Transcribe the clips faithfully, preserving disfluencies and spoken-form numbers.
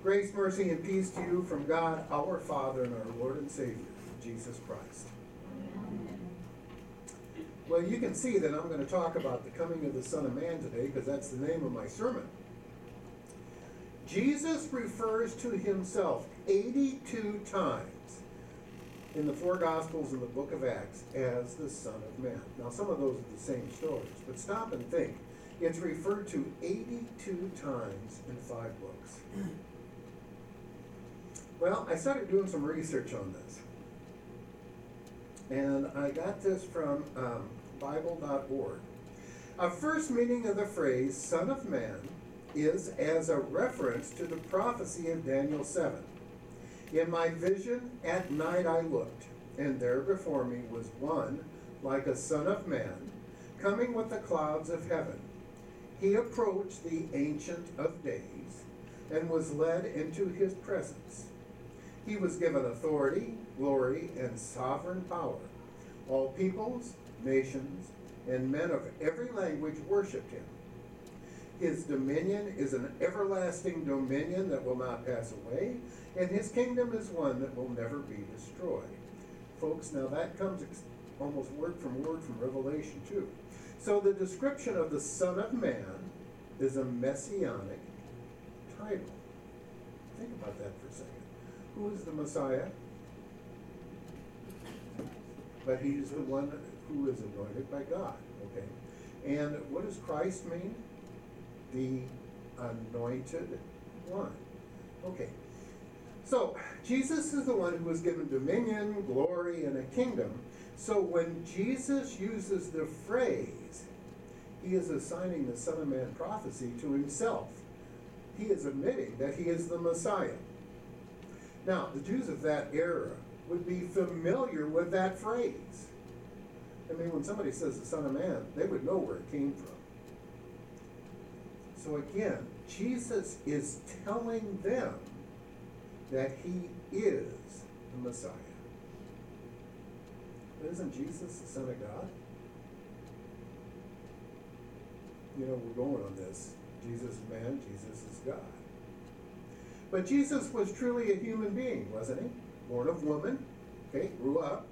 Grace, mercy, and peace to you from God, our Father, and our Lord and Savior, Jesus Christ. Well, you can see that I'm going to talk about the coming of the Son of Man today, because that's the name of my sermon. Jesus refers to himself eighty-two times in the four Gospels and the book of Acts as the Son of Man. Now, some of those are the same stories, but stop and think. It's referred to eighty-two times in five books. Well, I started doing some research on this. And I got this from um, Bible dot org. A first meaning of the phrase Son of Man is as a reference to the prophecy of Daniel seven. In my vision at night I looked, and there before me was one like a son of man, coming with the clouds of heaven. He approached the Ancient of Days and was led into his presence. He was given authority, glory, and sovereign power. All peoples, nations, and men of every language worshipped him. His dominion is an everlasting dominion that will not pass away, and his kingdom is one that will never be destroyed. Folks, now that comes ex- almost word from word from Revelation two. So the description of the Son of Man is a messianic title. Think about that for a second. Who is the Messiah? But he's the one who is anointed by God. Okay. And what does Christ mean? The anointed one. Okay. So Jesus is the one who was given dominion, glory, and a kingdom. So when Jesus uses the phrase, he is assigning the Son of Man prophecy to himself. He is admitting that he is the Messiah. Now, the Jews of that era would be familiar with that phrase. I mean, when somebody says the Son of Man, they would know where it came from. So again, Jesus is telling them that he is the Messiah. But isn't Jesus the Son of God? You know, we're going on this. Jesus is man, Jesus is God. But Jesus was truly a human being, wasn't he? Born of woman, okay, grew up.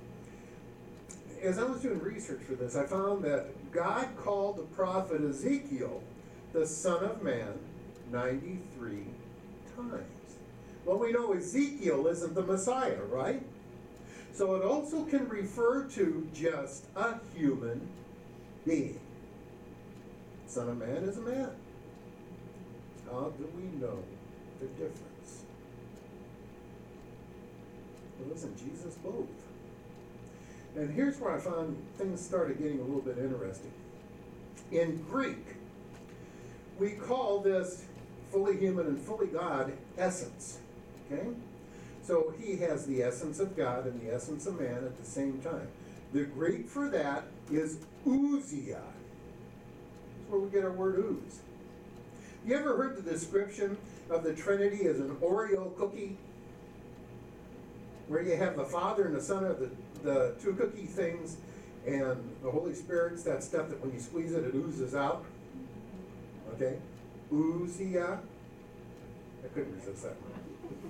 As I was doing research for this, I found that God called the prophet Ezekiel the Son of Man ninety-three times. Well, we know Ezekiel isn't the Messiah, right? So it also can refer to just a human being. Son of Man is a man. How do we know the difference? Well, isn't Jesus both? And here's where I found things started getting a little bit interesting. In Greek, we call this fully human and fully God essence. Okay? So he has the essence of God and the essence of man at the same time. The Greek for that is ousia. That's where we get our word ooze. You ever heard the description of the Trinity as an Oreo cookie? Where you have the Father and the Son of the, the two cookie things, and the Holy Spirit's that stuff that when you squeeze it, it oozes out. Okay? Ousia. I couldn't resist that one.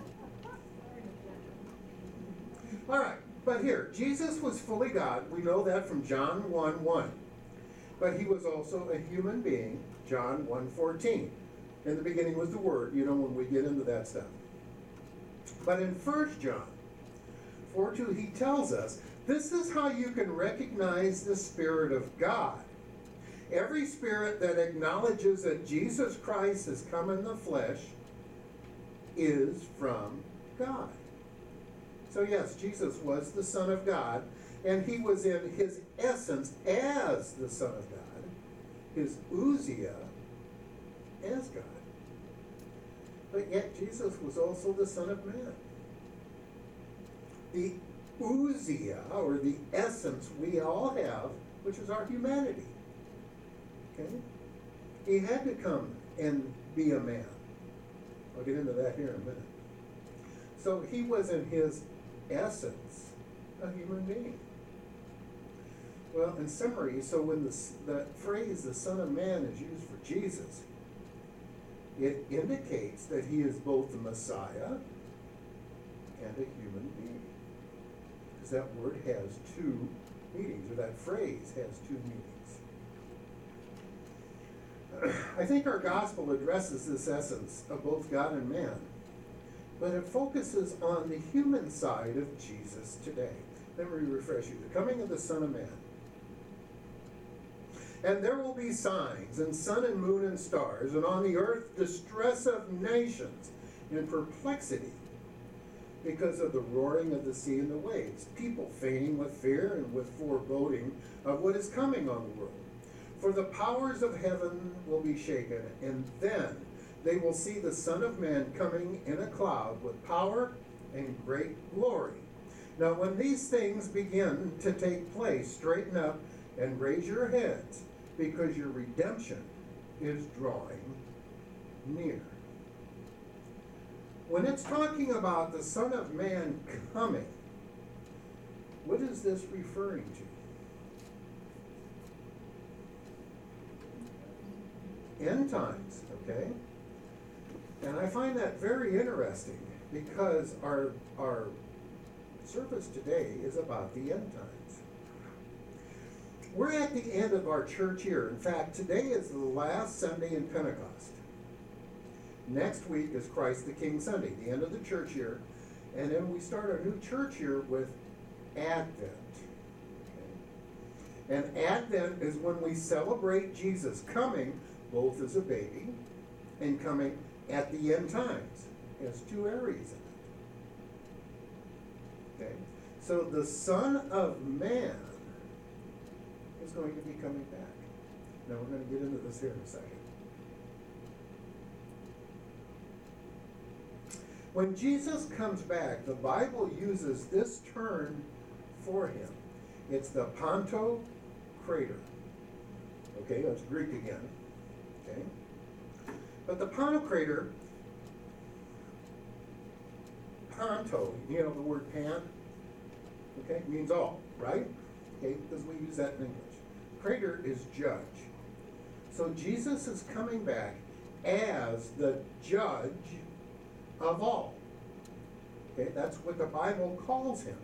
All right, but here, Jesus was fully God. We know that from John one one. But he was also a human being, John one fourteen. In the beginning was the Word, you know, when we get into that stuff. But in First John four two, he tells us, this is how you can recognize the Spirit of God. Every spirit that acknowledges that Jesus Christ has come in the flesh is from God. So yes, Jesus was the Son of God, and he was in his essence as the Son of God, his ousia as God. But yet Jesus was also the Son of Man. The ousia, or the essence we all have, which is our humanity. Okay? He had to come and be a man. I'll get into that here in a minute. So he was in his essence a human being. Well, in summary, so when the, the phrase the Son of Man is used for Jesus, It indicates that he is both the Messiah and a human being. Because that word has two meanings, or that phrase has two meanings. I think our gospel addresses this essence of both God and man, but it focuses on the human side of Jesus today. Let me refresh you. The coming of the Son of Man. And there will be signs, and sun and moon and stars, and on the earth distress of nations in perplexity because of the roaring of the sea and the waves, people fainting with fear and with foreboding of what is coming on the world. For the powers of heaven will be shaken, and then they will see the Son of Man coming in a cloud with power and great glory. Now when these things begin to take place, straighten up and raise your heads, because your redemption is drawing near. When it's talking about the Son of Man coming, what is this referring to? End times, okay? And I find that very interesting because our, our service today is about the end times. We're at the end of our church year. In fact, today is the last Sunday in Pentecost. Next week is Christ the King Sunday, the end of the church year. And then we start our new church year with Advent. Okay? And Advent is when we celebrate Jesus coming both as a baby and coming at the end times. It has two areas in it. Okay? So the Son of Man is going to be coming back. Now we're going to get into this here in a second. When Jesus comes back, the Bible uses this term for him. It's the Pantocrator. Okay, that's Greek again. Okay. But the Pantocrator, Panto, you know the word pan? Okay, means all, right? Okay, because we use that in English. Crater is judge. So Jesus is coming back as the judge of all. Okay, that's what the Bible calls him.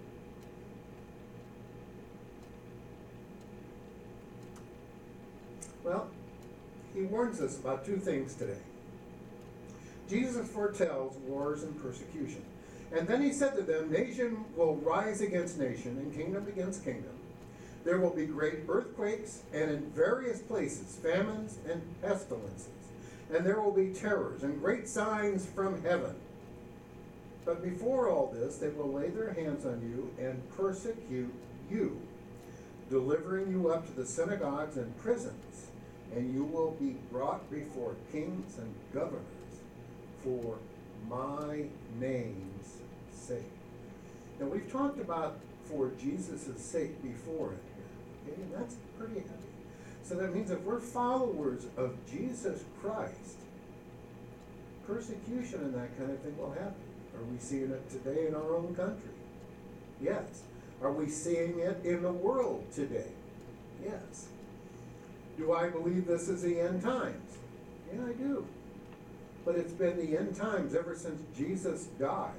Well, he warns us about two things today. Jesus foretells wars and persecution. And then he said to them, nation will rise against nation and kingdom against kingdom. There will be great earthquakes, and in various places famines and pestilences. And there will be terrors and great signs from heaven. But before all this, they will lay their hands on you and persecute you, delivering you up to the synagogues and prisons, and you will be brought before kings and governors for my name's sake. Now we've talked about for Jesus' sake before in here, okay? And that's pretty heavy. So that means if we're followers of Jesus Christ, persecution and that kind of thing will happen. Are we seeing it today in our own country? Yes. Are we seeing it in the world today? Yes. Do I believe this is the end times? Yeah, I do. But it's been the end times ever since Jesus died.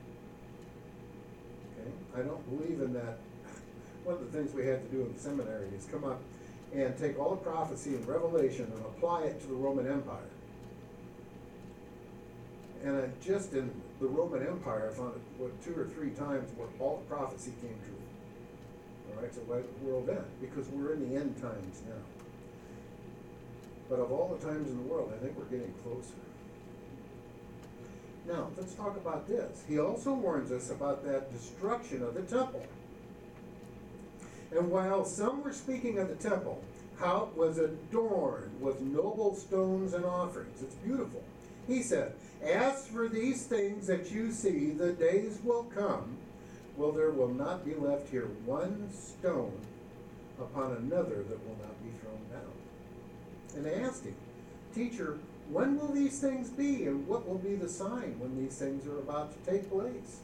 Okay? I don't believe in that. One of the things we had to do in the seminary is come up and take all the prophecy and Revelation and apply it to the Roman Empire. And I just in the Roman Empire, I found it what, two or three times where all the prophecy came true. All right, so why did the world end? Because we're in the end times now. But of all the times in the world, I think we're getting closer. Now, let's talk about this. He also warns us about that destruction of the temple. And while some were speaking of the temple, how it was adorned with noble stones and offerings. It's beautiful. He said, as for these things that you see, the days will come, well, there will not be left here one stone upon another that will not be thrown down. And they asked him, Teacher, when will these things be, and what will be the sign when these things are about to take place?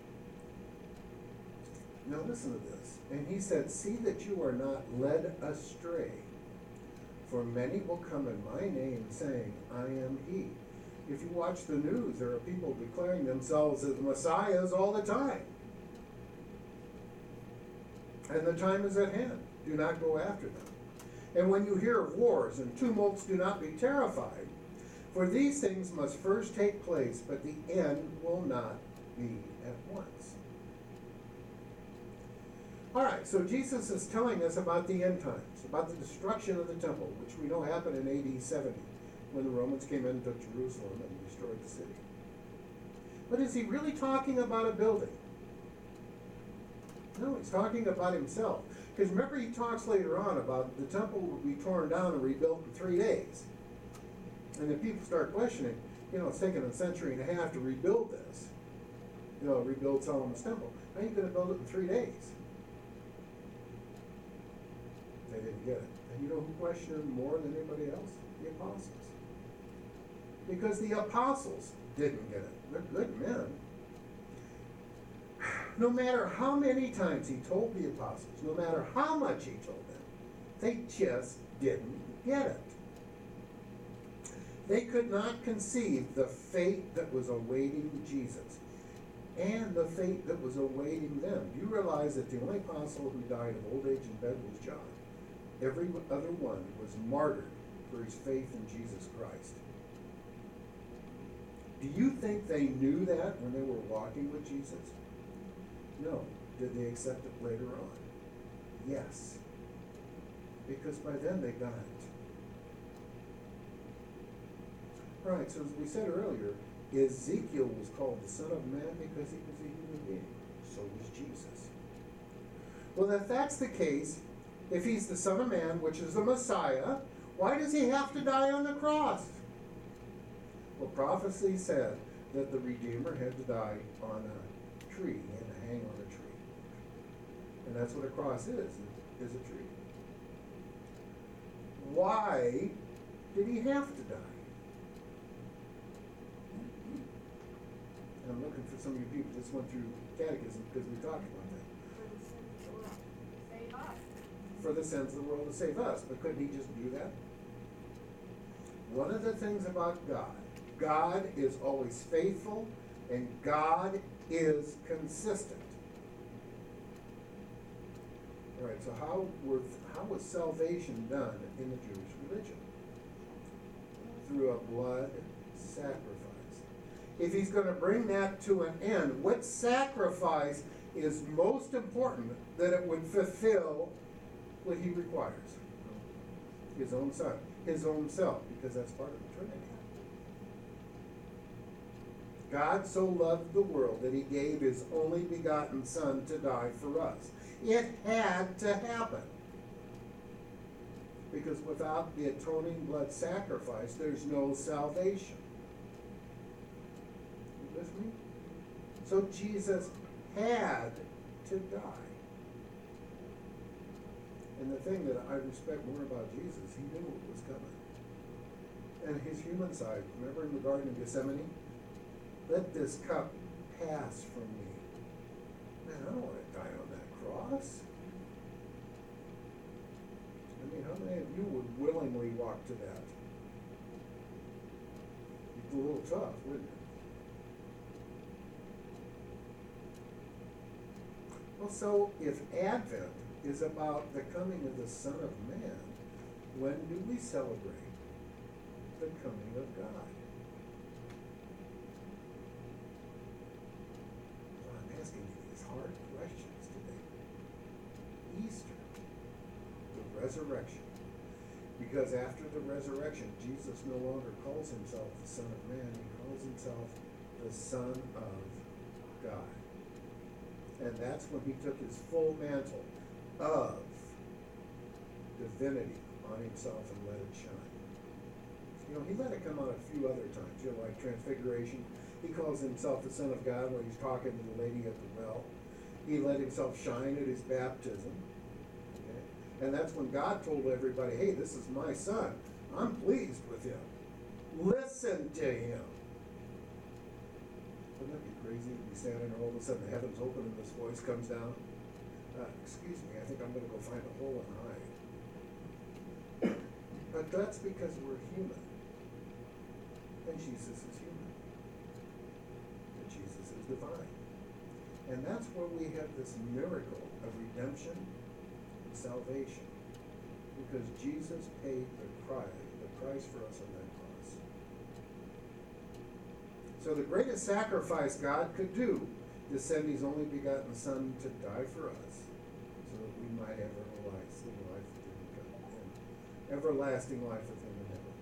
Now listen to this. And he said, see that you are not led astray, for many will come in my name, saying, I am he, you watch the news, there are people declaring themselves as messiahs all the time. And the time is at hand. Do not go after them. And when you hear of wars and tumults, do not be terrified. For these things must first take place, but the end will not be at once. All right, so Jesus is telling us about the end times, about the destruction of the temple, which we know happened in A D seventy, when the Romans came into Jerusalem and destroyed the city. But is he really talking about a building? No, he's talking about himself. Because remember, he talks later on about the temple will be torn down and rebuilt in three days. And then people start questioning, you know, it's taken a century and a half to rebuild this. You know, rebuild Solomon's temple. How are you going to build it in three days? They didn't get it. And you know who questioned it more than anybody else? The apostles. Because the apostles didn't get it. They're good men. No matter how many times he told the apostles, no matter how much he told them, they just didn't get it. They could not conceive the fate that was awaiting Jesus and the fate that was awaiting them. Do you realize that the only apostle who died of old age in bed was John? Every other one was martyred for his faith in Jesus Christ. Do you think they knew that when they were walking with Jesus? No. Did they accept it later on? Yes. Because by then they got it. All right, so as we said earlier, Ezekiel was called the Son of Man because he was a human being. So was Jesus. Well, if that's the case, if he's the Son of Man, which is the Messiah, why does he have to die on the cross? Well, prophecy said that the Redeemer had to die on a tree. He had to hang on a tree. And that's what a cross is, is a tree. Why did he have to die? And I'm looking for some of you people that just went through catechism because we talked about that. For the sins of the world, save us. For the sins of the world to save us. But couldn't he just do that? One of the things about God, God is always faithful and God is consistent. All right, so how, were, how was salvation done in the Jewish religion? Through a blood sacrifice. If he's going to bring that to an end, what sacrifice is most important that it would fulfill what he requires? His own son, his own self, because that's part of the Trinity. God so loved the world that he gave his only begotten Son to die for us. It had to happen. Because without the atoning blood sacrifice, there's no salvation. You with me? So Jesus had to die. And the thing that I respect more about Jesus, he knew what was coming. And his human side, remember in the Garden of Gethsemane? Let this cup pass from me. Man, I don't want to die on that cross. I mean, how many of you would willingly walk to that? It's a little tough, wouldn't it? Well, so if Advent is about the coming of the Son of Man, when do we celebrate the coming of God? Well, I'm asking you these hard questions today. Easter, the resurrection. Because after the resurrection, Jesus no longer calls himself the Son of Man, he calls himself the Son of God. And that's when he took his full mantle of divinity on himself and let it shine. You know, he let it come out a few other times, you know, like Transfiguration. He calls himself the Son of God when he's talking to the lady at the well. He let himself shine at his baptism. Okay? And that's when God told everybody, hey, this is my son. I'm pleased with him. Listen to him. Wouldn't that be crazy to be standing there, all of a sudden the heavens open and this voice comes down? Uh, excuse me, I think I'm going to go find a hole and hide. But that's because we're human. And Jesus is human. And that's where we have this miracle of redemption and salvation. Because Jesus paid the price, the price for us on that cross. So the greatest sacrifice God could do is send his only begotten Son to die for us, so that we might have everlasting life with him in God, and everlasting life with him in heaven.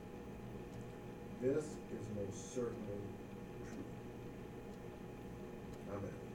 This is most certainly true. Amen.